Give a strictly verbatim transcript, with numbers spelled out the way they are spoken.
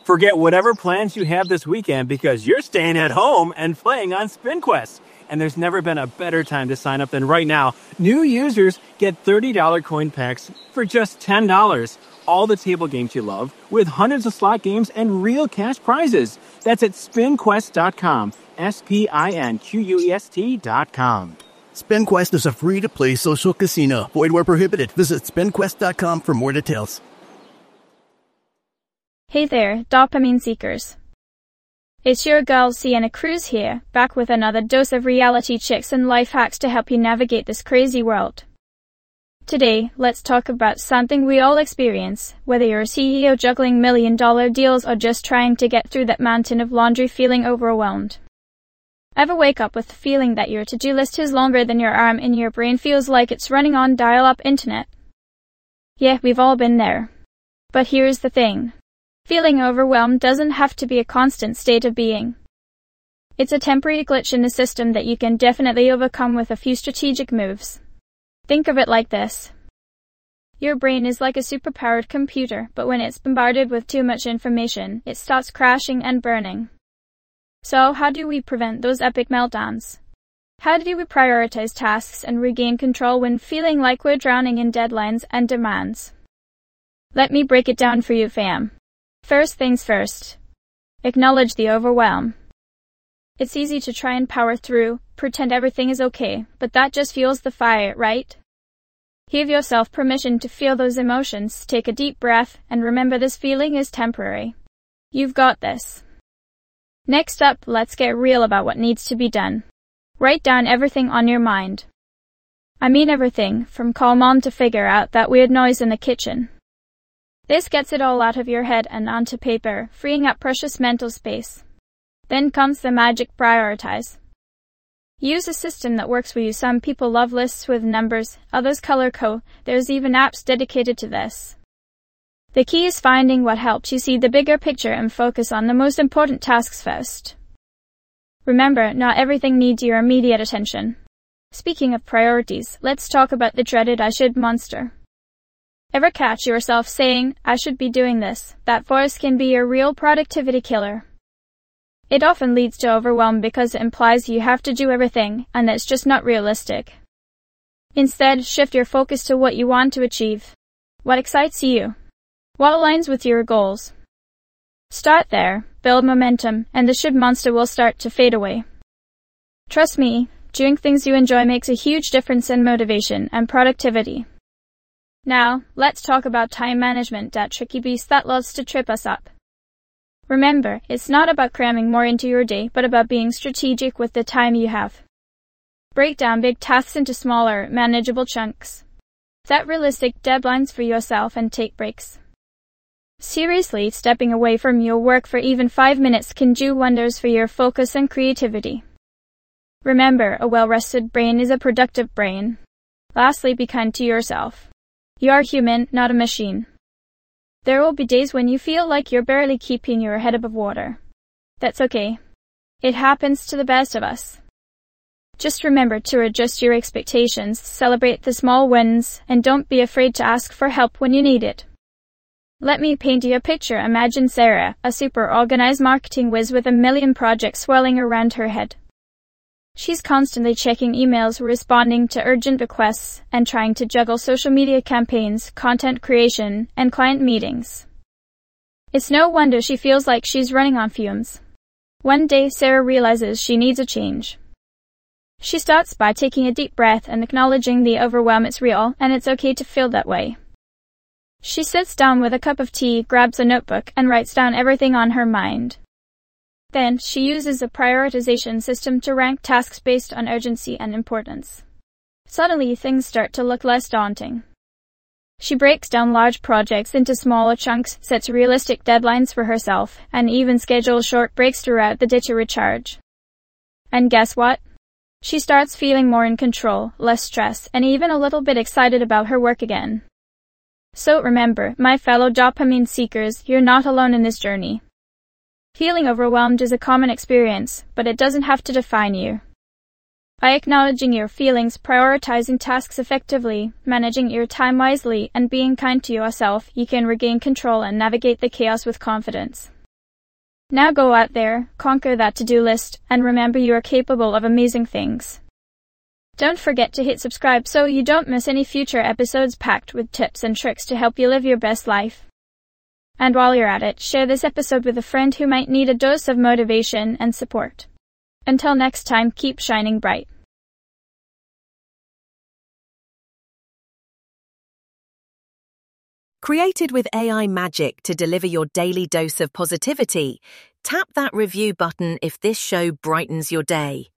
Forget whatever plans you have this weekend because you're staying at home and playing on SpinQuest. And there's never been a better time to sign up than right now. New users get thirty dollars coin packs for just ten dollars. All the table games you love with hundreds of slot games and real cash prizes. That's at spin quest dot com. S P I N Q U E S T dot com. SpinQuest is a free-to-play social casino. Void where prohibited. Visit spin quest dot com for more details. Hey there, dopamine seekers. It's your girl Sienna Cruz here, back with another dose of reality checks and life hacks to help you navigate this crazy world. Today, let's talk about something we all experience, whether you're a C E O juggling million-dollar deals or just trying to get through that mountain of laundry feeling overwhelmed. Ever wake up with the feeling that your to-do list is longer than your arm and your brain feels like it's running on dial-up internet? Yeah, we've all been there. But here's the thing. Feeling overwhelmed doesn't have to be a constant state of being. It's a temporary glitch in the system that you can definitely overcome with a few strategic moves. Think of it like this. Your brain is like a superpowered computer, but when it's bombarded with too much information, it starts crashing and burning. So, how do we prevent those epic meltdowns? How do we prioritize tasks and regain control when feeling like we're drowning in deadlines and demands? Let me break it down for you, fam. First things first. Acknowledge the overwhelm. It's easy to try and power through, pretend everything is okay, but that just fuels the fire, right? Give yourself permission to feel those emotions, take a deep breath, and remember this feeling is temporary. You've got this. Next up, let's get real about what needs to be done. Write down everything on your mind. I mean everything, from call mom to figure out that weird noise in the kitchen. This gets it all out of your head and onto paper, freeing up precious mental space. Then comes the magic prioritize. Use a system that works for you. Some people love lists with numbers, others color code. There's even apps dedicated to this. The key is finding what helps you see the bigger picture and focus on the most important tasks first. Remember, not everything needs your immediate attention. Speaking of priorities, let's talk about the dreaded I should monster. Ever catch yourself saying, I should be doing this? That voice can be a real productivity killer. It often leads to overwhelm because it implies you have to do everything, and that's just not realistic. Instead, shift your focus to what you want to achieve. What excites you? What aligns with your goals? Start there, build momentum, and the should monster will start to fade away. Trust me, doing things you enjoy makes a huge difference in motivation and productivity. Now, let's talk about time management, that tricky beast that loves to trip us up. Remember, it's not about cramming more into your day, but about being strategic with the time you have. Break down big tasks into smaller, manageable chunks. Set realistic deadlines for yourself and take breaks. Seriously, stepping away from your work for even five minutes can do wonders for your focus and creativity. Remember, a well-rested brain is a productive brain. Lastly, be kind to yourself. You are human, not a machine. There will be days when you feel like you're barely keeping your head above water. That's okay. It happens to the best of us. Just remember to adjust your expectations, celebrate the small wins, and don't be afraid to ask for help when you need it. Let me paint you a picture. Imagine Sarah, a super organized marketing whiz with a million projects swirling around her head. She's constantly checking emails, responding to urgent requests, and trying to juggle social media campaigns, content creation, and client meetings. It's no wonder she feels like she's running on fumes. One day, Sarah realizes she needs a change. She starts by taking a deep breath and acknowledging the overwhelm. It's real, and it's okay to feel that way. She sits down with a cup of tea, grabs a notebook, and writes down everything on her mind. Then, she uses a prioritization system to rank tasks based on urgency and importance. Suddenly, things start to look less daunting. She breaks down large projects into smaller chunks, sets realistic deadlines for herself, and even schedules short breaks throughout the day to recharge. And guess what? She starts feeling more in control, less stress, and even a little bit excited about her work again. So remember, my fellow dopamine seekers, you're not alone in this journey. Feeling overwhelmed is a common experience, but it doesn't have to define you. By acknowledging your feelings, prioritizing tasks effectively, managing your time wisely, and being kind to yourself, you can regain control and navigate the chaos with confidence. Now go out there, conquer that to-do list, and remember you are capable of amazing things. Don't forget to hit subscribe so you don't miss any future episodes packed with tips and tricks to help you live your best life. And while you're at it, share this episode with a friend who might need a dose of motivation and support. Until next time, keep shining bright. Created with A I magic to deliver your daily dose of positivity, tap that review button if this show brightens your day.